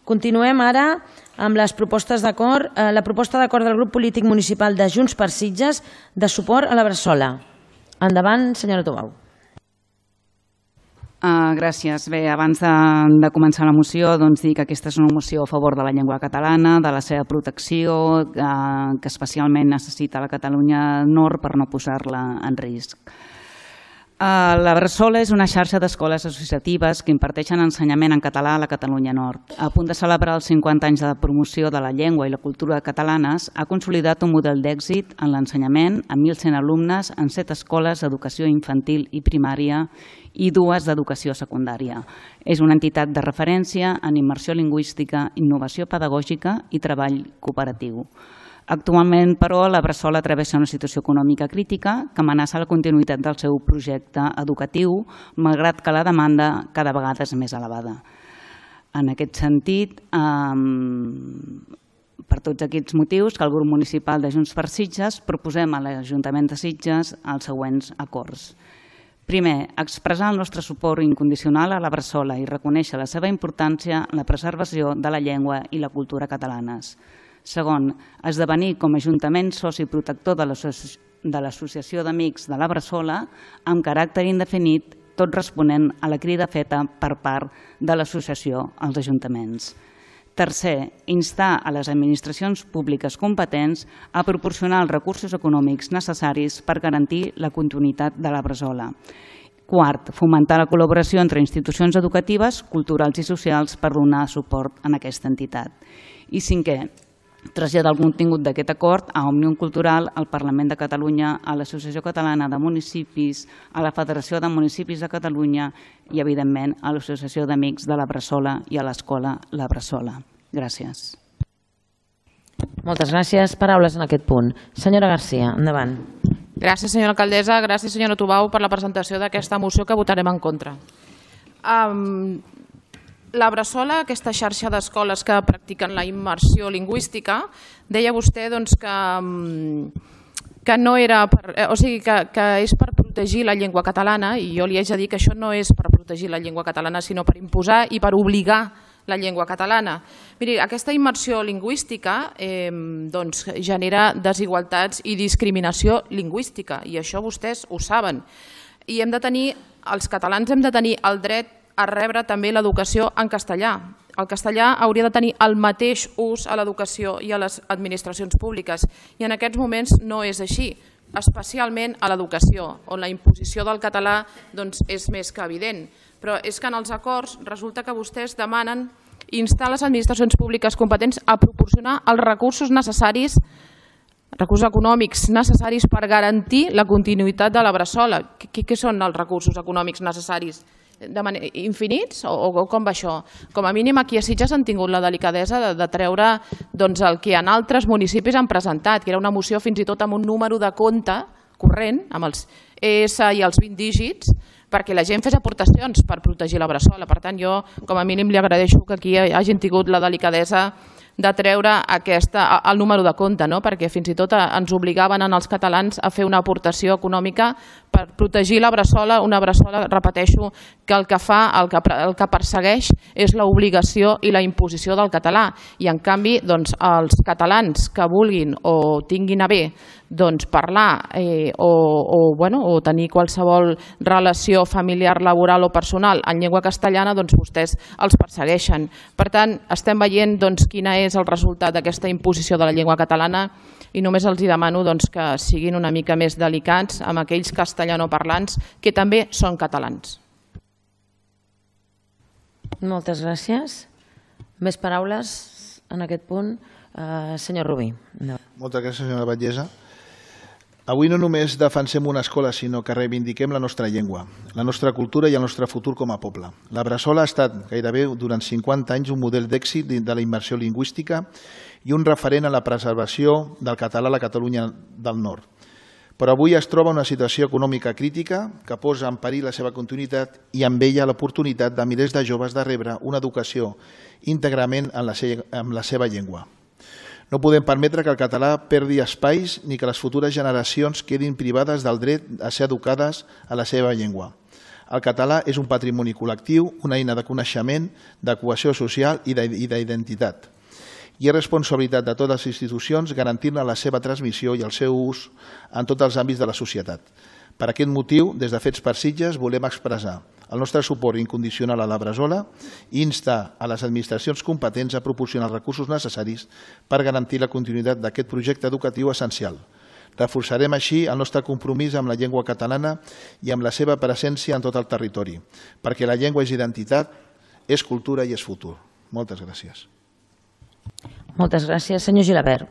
Continuem ara amb les propostes d'acord. La proposta d'acord del grup polític municipal de Junts per Sitges de suport a la Bressola. Endavant, senyora Tubau. Gràcies. Bé, abans de començar la moció, dir que aquesta és una moció a favor de la llengua catalana, de la seva protecció, que especialment necessita la Catalunya Nord per no posar-la en risc. La Bressola és una xarxa d'escoles associatives que imparteixen ensenyament en català a la Catalunya Nord. A punt de celebrar els 50 anys de promoció de la llengua i la cultura catalanes, ha consolidat un model d'èxit en l'ensenyament amb 1.100 alumnes en 7 escoles d'educació infantil i primària i 2 d'educació secundària. És una entitat de referència en immersió lingüística, innovació pedagògica i treball cooperatiu. Actualment, però, la Bressola travessa una situació econòmica crítica que amenaça la continuïtat del seu projecte educatiu, malgrat que la demanda cada vegada és més elevada. En aquest sentit, per tots aquests motius, que el grup municipal de Junts per Sitges proposem a l'Ajuntament de Sitges els següents acords. Primer, expressar el nostre suport incondicional a la Bressola i reconèixer la seva importància en la preservació de la llengua i la cultura catalanes. Segon, esdevenir com a Ajuntament soci protector de l'Associació d'Amics de la Bressola amb caràcter indefinit, tot responent a la crida feta per part de l'associació als ajuntaments. Tercer, instar a les administracions públiques competents a proporcionar els recursos econòmics necessaris per garantir la continuïtat de la Bressola. Quart, fomentar la col·laboració entre institucions educatives, culturals i socials per donar suport a aquesta entitat. I cinquè, traslladar el contingut d'aquest acord a Òmnium Cultural, al Parlament de Catalunya, a l'Associació Catalana de Municipis, a la Federació de Municipis de Catalunya i, evidentment, a l'Associació d'Amics de la Bressola i a l'Escola La Bressola. Gràcies. Moltes gràcies. Paraules en aquest punt. Senyora Garcia, endavant. Gràcies, senyora alcaldessa. Gràcies, senyora Tubau, per la presentació d'aquesta moció que votarem en contra. La Bressola, aquesta xarxa d'escoles que practiquen la immersió lingüística, deia vostè que no era que és per protegir la llengua catalana, i jo li haig de dir que això no és per protegir la llengua catalana, sinó per imposar i per obligar la llengua catalana. Miri, aquesta immersió lingüística genera desigualtats i discriminació lingüística, i això vostès ho saben. I els catalans hem de tenir el dret a rebre també l'educació en castellà. El castellà hauria de tenir el mateix ús a l'educació i a les administracions públiques, i en aquests moments no és així, especialment a l'educació, on la imposició del català és més que evident. Però és que en els acords resulta que vostès demanen instar les administracions públiques competents a proporcionar els recursos necessaris, recursos econòmics necessaris per garantir la continuïtat de la Bressola. Què són els recursos econòmics necessaris? Infinits o com va això? Com a mínim aquí a Sitges han tingut la delicadesa de treure el que en altres municipis han presentat, que era una moció fins i tot amb un número de compte corrent, amb els ES i els 20 dígits, perquè la gent fes aportacions per protegir la Bressola. Per tant, jo com a mínim li agraeixo que aquí hagin tingut la delicadesa de treure el número de compte, perquè fins i tot ens obligaven als catalans a fer una aportació econòmica per protegir la Bressola, una Bressola, repeteixo, que el que persegueix és l'obligació i la imposició del català. I en canvi, els catalans que vulguin o tinguin a bé parlar o tenir qualsevol relació familiar, laboral o personal en llengua castellana, vostès els persegueixen. Per tant, estem veient quin és el resultat d'aquesta imposició de la llengua catalana, i només els demano que siguin una mica més delicats amb aquells castellanoparlants que també són catalans. Moltes gràcies. Més paraules en aquest punt? Senyor Rubí. Moltes gràcies, senyora batllessa. Avui no només defensem una escola, sinó que reivindiquem la nostra llengua, la nostra cultura i el nostre futur com a poble. La Bressola ha estat gairebé durant 50 anys un model d'èxit de la immersió lingüística i un referent a la preservació del català a la Catalunya del Nord. Però avui es troba en una situació econòmica crítica que posa en perill la seva continuïtat i amb ella l'oportunitat de milers de joves de rebre una educació íntegrament en la seva llengua. No podem permetre que el català perdi espais ni que les futures generacions quedin privades del dret a ser educades a la seva llengua. El català és un patrimoni col·lectiu, una eina de coneixement, de cohesió social i d'identitat. I és responsabilitat de totes les institucions garantir-ne la seva transmissió i el seu ús en tots els àmbits de la societat. Per aquest motiu, des de Fets per Sitges, volem expressar el nostre suport incondicional a la Bressola i instar a les administracions competents a proporcionar els recursos necessaris per garantir la continuïtat d'aquest projecte educatiu essencial. Reforçarem així el nostre compromís amb la llengua catalana i amb la seva presència en tot el territori, perquè la llengua és identitat, és cultura i és futur. Moltes gràcies. Moltes gràcies. Senyor Gilabert.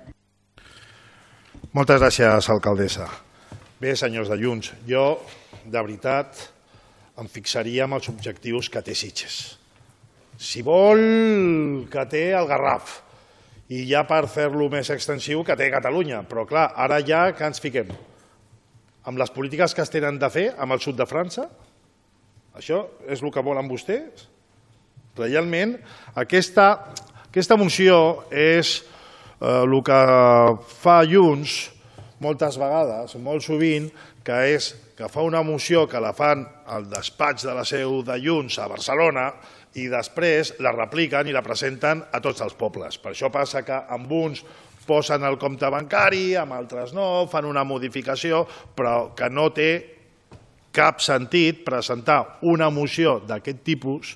Moltes gràcies, alcaldessa. Bé, senyors de Junts, jo, de veritat, em fixaria en els objectius que té Sitges. Si vol, que té el Garraf, i ja per fer-lo més extensiu, que té Catalunya. Però, clar, ara ja que ens fiquem amb les polítiques que es tenen de fer amb el sud de França, això és el que volen vostès? Realment, aquesta moció és el que fa Junts moltes vegades, molt sovint, que és que fa una moció que la fan al despatx de la seu de Junts a Barcelona i després la repliquen i la presenten a tots els pobles. Per això passa que amb uns posen el compte bancari, amb altres no, fan una modificació, però que no té cap sentit presentar una moció d'aquest tipus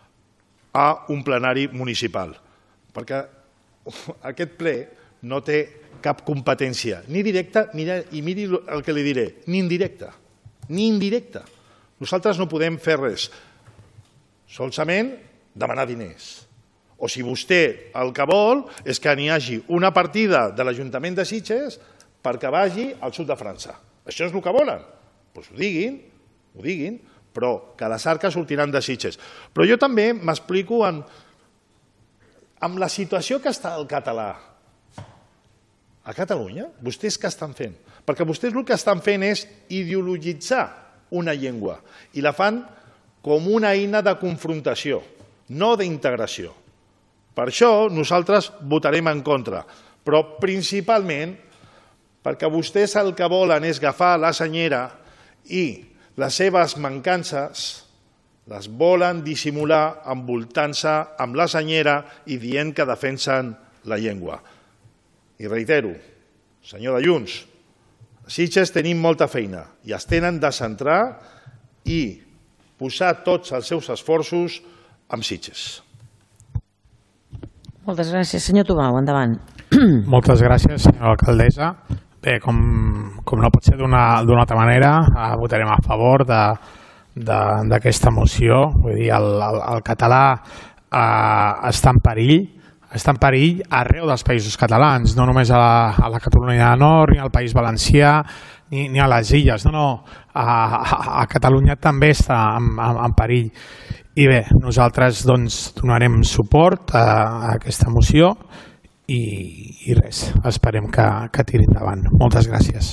a un plenari municipal, perquè aquest ple no té cap competència, ni directa, i miri el que li diré, ni indirecta. Ni indirecta. Nosaltres no podem fer res, solament demanar diners. O si vostè el que vol és que n'hi hagi una partida de l'Ajuntament de Sitges perquè vagi al sud de França. Això és el que volen. Doncs ho diguin, però que les arques sortiran de Sitges. Però jo també m'explico amb la situació que està el català a Catalunya. Vostès què estan fent? Perquè vostès el que estan fent és ideologitzar una llengua i la fan com una eina de confrontació, no d'integració. Per això nosaltres votarem en contra, però principalment perquè vostès el que volen és agafar la senyera i les seves mancances les volen dissimular envoltant-se amb la senyera i dient que defensen la llengua. I reitero, senyor de Junts, a Sitges tenim molta feina i es tenen de centrar i posar tots els seus esforços en Sitges. Moltes gràcies. Senyor Tubau, endavant. Moltes gràcies, senyora alcaldessa. Bé, com no pot ser d'una altra manera, votarem a favor d'aquesta moció. Vull dir, el català està en perill. Està en perill arreu dels països catalans, no només a la Catalunya Nord, ni al País Valencià, ni a les illes. No, a Catalunya també està en perill. I bé, nosaltres donarem suport a aquesta moció i res, esperem que tiri endavant. Moltes gràcies.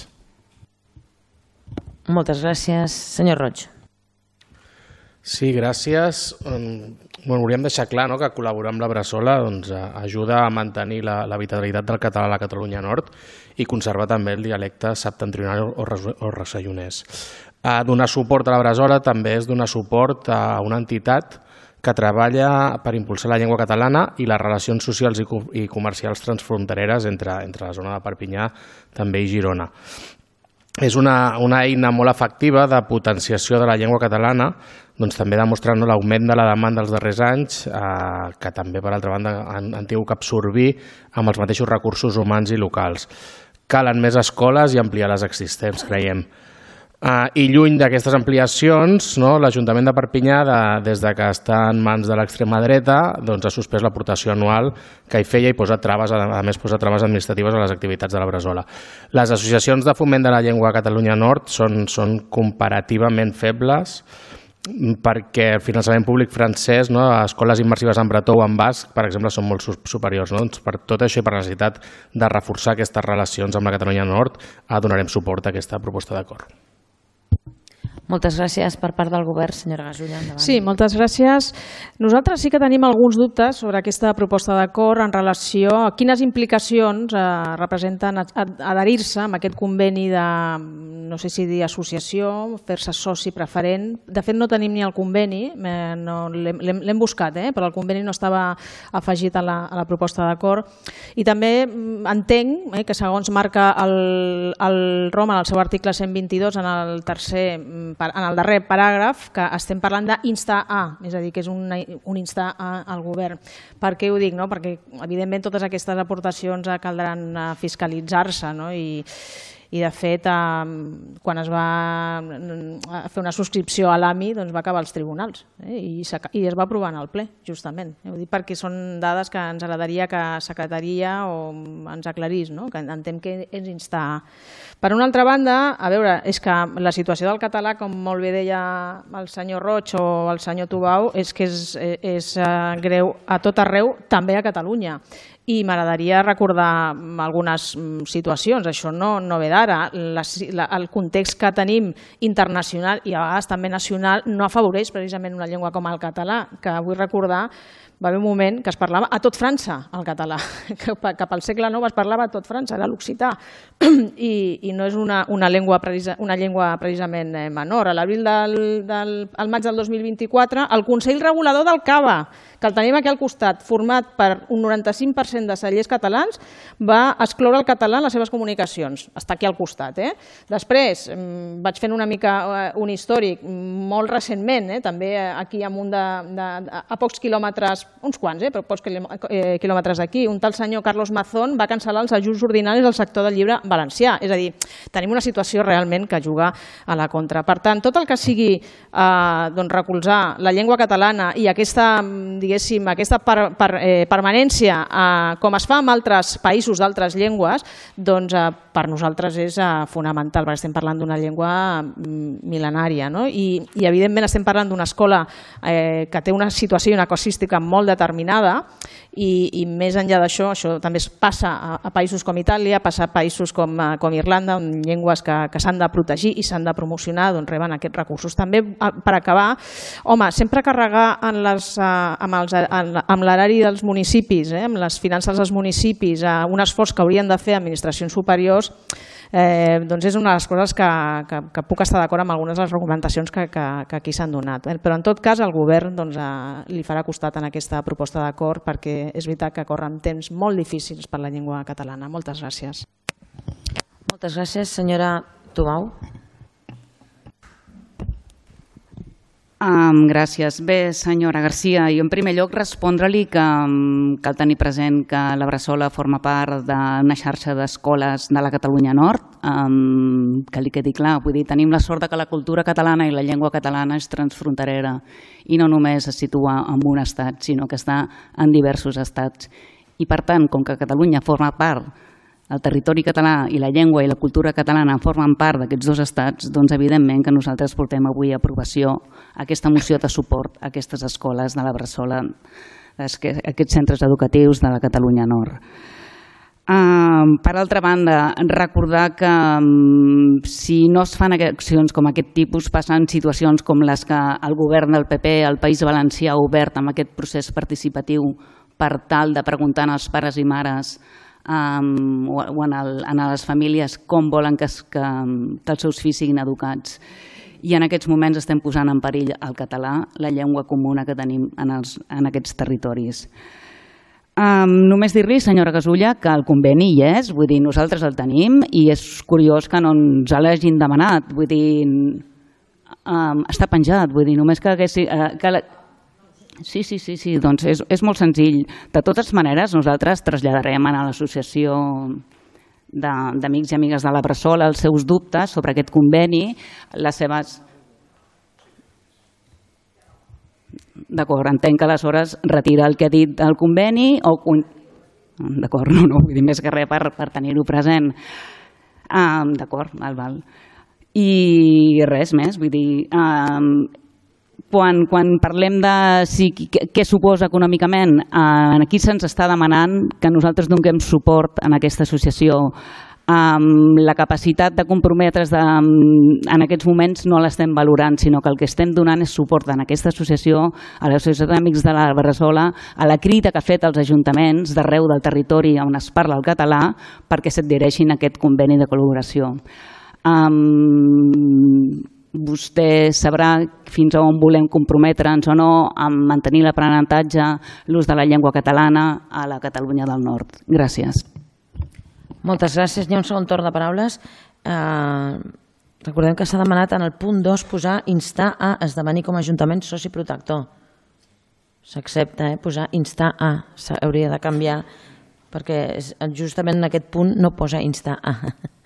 Moltes gràcies. Senyor Roig. Sí, gràcies. Volíem deixar clar que col·laborar amb la Bressola ajuda a mantenir la vitalitat del català a la Catalunya Nord i conservar també el dialecte septentrional o rossellonès. Donar suport a la Bressola també és donar suport a una entitat que treballa per impulsar la llengua catalana i les relacions socials i comercials transfrontereres entre la zona de Perpinyà també i Girona. És una eina molt efectiva de potenciació de la llengua catalana, també demostrant l'augment de la demanda dels darrers anys, que també, per altra banda, han tingut que absorbir amb els mateixos recursos humans i locals. Calen més escoles i ampliar les existents, creiem. I lluny d'aquestes ampliacions, l'Ajuntament de Perpinyà, des que està en mans de l'extrema dreta, ha suspès l'aportació anual que hi feia i a més posa traves administratives a les activitats de la Bressola. Les associacions de foment de la llengua a Catalunya Nord són comparativament febles perquè el finançament públic francès a escoles immersives en bretó o en basc, per exemple, són molt superiors. Per tot això i per la necessitat de reforçar aquestes relacions amb la Catalunya Nord, donarem suport a aquesta proposta d'acord. Moltes gràcies per part del govern, senyora Gasulla. Endavant. Sí, moltes gràcies. Nosaltres sí que tenim alguns dubtes sobre aquesta proposta d'acord en relació a quines implicacions representen adherir-se amb aquest conveni de, no sé si dir associació, fer-se soci preferent. De fet, no tenim ni el conveni, l'hem buscat, però el conveni no estava afegit a la proposta d'acord. I també entenc que segons marca el Roma en el seu article 122 en el darrer paràgraf, que estem parlant d'instar a, és a dir, que és un instar al govern. Per què ho dic? Perquè, evidentment, totes aquestes aportacions caldran fiscalitzar-se, i de fet quan es va fer una subscripció a l'AMI va acabar als tribunals i es va aprovar en el ple, justament. Ho dic perquè són dades que ens agradaria que Secretaria ens aclarís, que entenc que és instar. Per una altra banda, a veure, és que la situació del català, com molt bé deia el senyor Roig o el senyor Tubau, és que és greu a tot arreu, també a Catalunya. I m'agradaria recordar algunes situacions, això no ve d'ara. El context que tenim internacional i a vegades també nacional no afavoreix precisament una llengua com el català, que vull recordar va haver un moment que es parlava a tot França el català, que cap al segle IX es parlava a tot França, era l'occità, i no és una llengua precisament menor. A l'abril al maig del 2024, el Consell Regulador del CAVA, que el tenim aquí al costat, format per un 95% de cellers catalans, va excloure el català en les seves comunicacions. Està aquí al costat. Després vaig fent una mica un històric molt recentment, també aquí amunt a pocs quilòmetres, uns quants, però pocs quilòmetres d'aquí, un tal senyor Carlos Mazón va cancel·lar els ajuts ordinaris al sector del llibre valencià. És a dir, tenim una situació realment que juga a la contra. Per tant, tot el que sigui recolzar la llengua catalana i aquesta permanència, com es fa en altres països d'altres llengües, doncs per nosaltres és fonamental, perquè estem parlant d'una llengua mil·lenària. I evidentment estem parlant d'una escola que té una situació i una casuística molt determinada, i més enllà d'això, això també passa a països com Itàlia, passa a països com Irlanda, on llengües que s'han de protegir i s'han de promocionar reben aquests recursos. També, per acabar, sempre carregar amb l'erari dels municipis, amb les finances dels municipis, un esforç que haurien de fer administracions superiors, doncs és una de les coses que puc estar d'acord amb algunes de les argumentacions que aquí s'han donat. Però en tot cas el govern li farà costat en aquesta proposta d'acord, perquè és veritat que corren temps molt difícils per la llengua catalana. Moltes gràcies. Moltes gràcies, senyora Tubau. Gràcies. Bé, senyora Garcia, jo en primer lloc respondre-li que cal tenir present que la Bressola forma part d'una xarxa d'escoles de la Catalunya Nord, que li quedi clar. Vull dir, tenim la sort que la cultura catalana i la llengua catalana és transfronterera i no només es situa en un estat, sinó que està en diversos estats. I per tant, com que Catalunya forma part, el territori català i la llengua i la cultura catalana formen part d'aquests dos estats, doncs evidentment que nosaltres portem avui a aprovació aquesta moció de suport a aquestes escoles de la Bressola, aquests centres educatius de la Catalunya Nord. Per altra banda, recordar que si no es fan accions com aquest tipus, passen situacions com les que el govern del PP al País Valencià ha obert amb aquest procés participatiu per tal de preguntar als pares i mares o a les famílies com volen que els seus fills siguin educats. I en aquests moments estem posant en perill el català, la llengua comuna que tenim en aquests territoris. Només dir-li, senyora Gasulla, que el conveni hi és, vull dir, nosaltres el tenim i és curiós que no ens l'hagin demanat, vull dir, està penjat, vull dir, només que Sí, doncs és molt senzill. De totes maneres, nosaltres traslladarem a l'Associació d'Amics i Amigues de la Bressola els seus dubtes sobre aquest conveni, les seves... D'acord, entenc que aleshores retira el que ha dit el conveni o... D'acord, no, vull dir més que res per tenir-ho present. D'acord, val. I res més, vull dir... Quan parlem de què suposa econòmicament, aquí se'ns està demanant que nosaltres donem suport en aquesta associació La capacitat de comprometre's en aquests moments no l'estem valorant, sinó que el que estem donant és suport en aquesta associació, a l'Associació d'Amics de la Bressola, a la crida que ha fet als ajuntaments d'arreu del territori on es parla el català perquè s'adhereixin a aquest conveni de col·laboració. Vostè sabrà fins a on volem comprometre'ns o no en mantenir l'aprenentatge, l'ús de la llengua catalana a la Catalunya del Nord. Gràcies. Moltes gràcies. Hi ha un segon torn de paraules. Recordem que s'ha demanat en el punt 2 posar instar a esdevenir com a Ajuntament soci protector. S'accepta posar instar a. S'hauria de canviar perquè justament en aquest punt no posa instar a.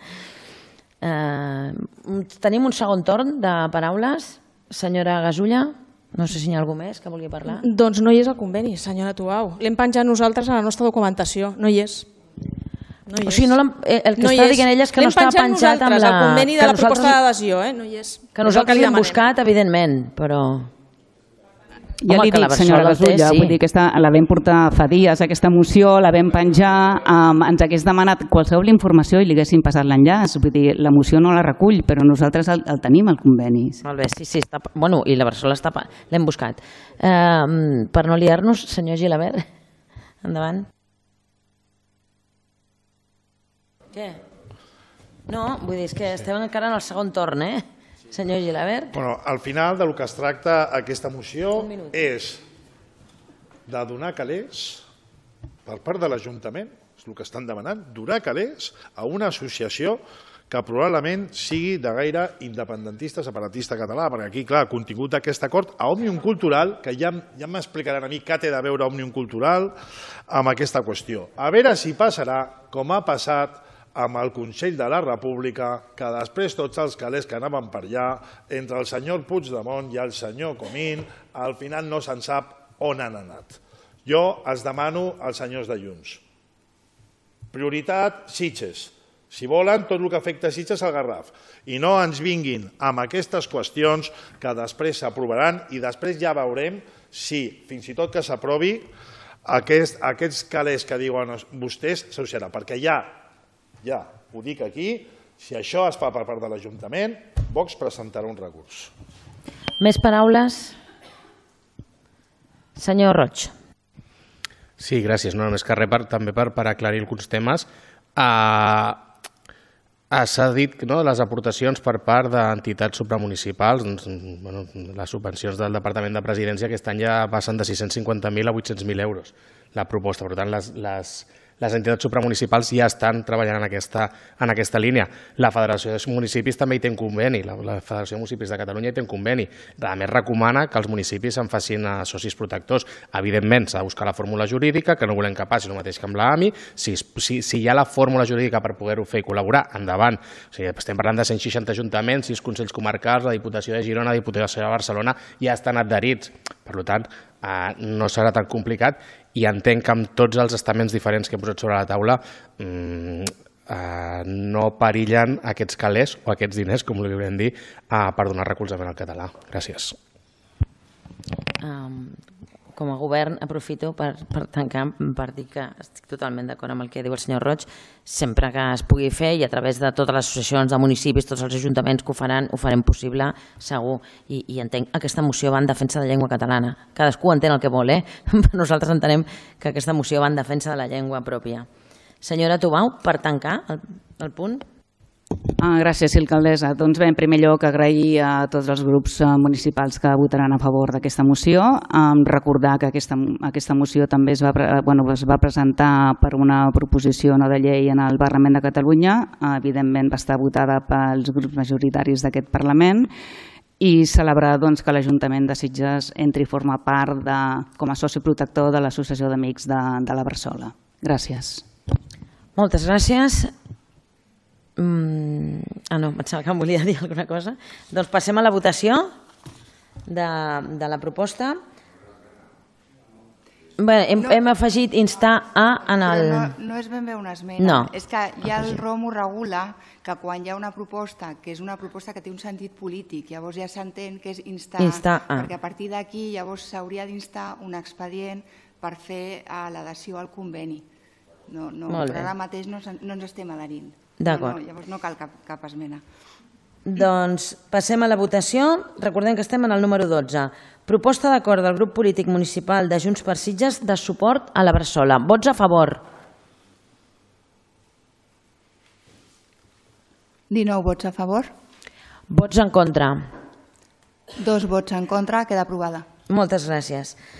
Tenim un segon torn de paraules. Senyora Gasulla, no sé si hi ha algú més que vulgui parlar. Doncs no hi és el conveni, senyora Tubau. L'hem penjat nosaltres a la nostra documentació. No hi és. O sigui, el que està dient ella és que no està penjat amb el conveni de la proposta d'adhesió. Que nosaltres l'hem buscat, evidentment, però... Ja li dic, senyora Gasulla, vull dir que la vam portar fa dies, aquesta moció, la vam penjar, ens hagués demanat qualsevol informació i li haguéssim passat l'enllaç. Vull dir, la moció no la recull, però nosaltres el tenim, el conveni. Molt bé, sí, bueno, i la Bressola l'hem buscat. Per no liar-nos, senyor Gilabert, endavant. Què? No, vull dir, és que estem encara en el segon torn, senyor Gilabert. Al final del que es tracta aquesta moció és de donar calés per part de l'Ajuntament, és el que estan demanant, donar calés a una associació que probablement sigui de gaire independentista, separatista català, perquè aquí, clar, el contingut d'aquest acord a Òmnium Cultural, que ja m'explicaran a mi què té de veure Òmnium Cultural amb aquesta qüestió. A veure si passarà, com ha passat amb el Consell de la República, que després tots els calés que anaven per allà, entre el senyor Puigdemont i el senyor Comín, al final no se'n sap on han anat. Jo els demano als senyors de Junts. Prioritat, Sitges. Si volen, tot el que afecta Sitges al Garraf. I no ens vinguin amb aquestes qüestions que després s'aprovaran i després ja veurem si, fins i tot que s'aprovi, aquests calés que diuen vostès s'associarà. Perquè ja ho dic aquí, si això es fa per part de l'Ajuntament, Vox presentarà un recurs. Més paraules? Senyor Roig. Sí, gràcies. No només que res, també per aclarir alguns temes. S'ha dit que les aportacions per part d'entitats supramunicipals, les subvencions del Departament de Presidència aquest any ja passen de 650.000 a 800.000 euros la proposta. Per tant, les entitats supramunicipals ja estan treballant en aquesta línia. La Federació de Municipis també hi té un conveni, la Federació de Municipis de Catalunya hi té un conveni. A més, recomana que els municipis en facin socis protectors. Evidentment, s'ha de buscar la fórmula jurídica, que no volem que passi el mateix que amb l'AMI. Si hi ha la fórmula jurídica per poder-ho fer i col·laborar, endavant. Estem parlant de 160 ajuntaments, 6 consells comarcals, la Diputació de Girona, la Diputació de Barcelona, ja estan adherits. Per tant, no serà tan complicat i entenc que amb tots els estaments diferents que hem posat sobre la taula no perillen aquests calés o aquests diners, com li volem dir, per donar recolzament al català. Gràcies. Com a govern aprofito per tancar, per dir que estic totalment d'acord amb el que diu el senyor Roig, sempre que es pugui fer i a través de totes les associacions de municipis, tots els ajuntaments que ho faran, ho farem possible, segur, i entenc aquesta moció va en defensa de la llengua catalana. Cadascú entén el que vol, nosaltres entenem que aquesta moció va en defensa de la llengua pròpia. Senyora Tubau, per tancar el punt. Gràcies, alcaldessa. Doncs bé, en primer lloc, agrair a tots els grups municipals que votaran a favor d'aquesta moció. Recordar que aquesta moció també es va presentar per una proposició no de llei en el Parlament de Catalunya. Evidentment va estar votada pels grups majoritaris d'aquest Parlament i celebrar que l'Ajuntament de Sitges entri a formar part com a soci protector de l'Associació d'Amics de la Bressola. Gràcies. Moltes gràcies. No, em sembla que em volia dir alguna cosa. Doncs passem a la votació de la proposta. Hem afegit instar a en el... No és ben bé una esmena. No. És que ja el ROM ho regula, que quan hi ha una proposta que és una proposta que té un sentit polític, llavors ja s'entén que és instar, perquè a partir d'aquí llavors s'hauria d'instar un expedient per fer l'adhesió al conveni. Però ara mateix no ens estem adherint. D'acord. Llavors no cal cap esmena. Doncs passem a la votació. Recordem que estem en el número 12. Proposta d'acord del grup polític municipal de Junts per Sitges de suport a la Bressola. Vots a favor? 19 vots a favor. Vots en contra? 2 vots en contra. Queda aprovada. Moltes gràcies.